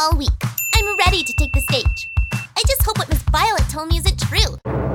all week. I'm ready to take the stage. I just hope what Miss Violet told me isn't true.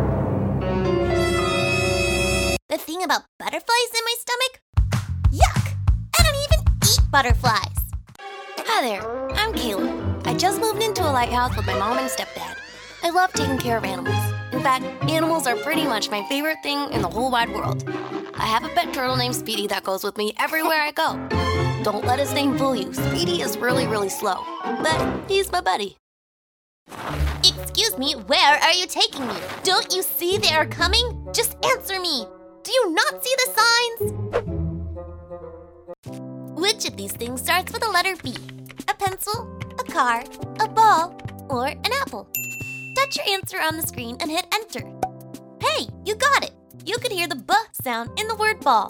The thing about butterflies in my stomach? Yuck! I don't even eat butterflies. Hi there, I'm Kayla. I just moved into a lighthouse with my mom and stepdad. I love taking care of animals. In fact, animals are pretty much my favorite thing in the whole wide world. I have a pet turtle named Speedy that goes with me everywhere I go. Don't let his name fool you. Speedy is really slow, but he's my buddy. Excuse me, where are you taking me? Don't you see they are coming? Just answer me. Do you not see the signs? Which of these things starts with the letter B? A pencil, a car, a ball, or an apple? Touch your answer on the screen and hit enter. Hey, you got it. You could hear the B sound in the word ball.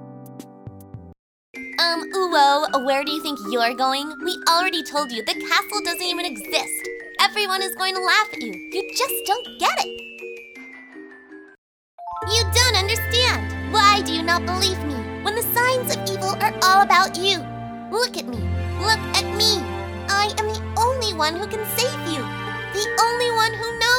Whoa, where do you think you're going? We already told you the castle doesn't even exist. Everyone is going to laugh at you. You just don't get it. You don't understand. Why do you not believe me when the signs of evil are all about you? Look at me. Look at me. I am the only one who can save you. The only one who knows.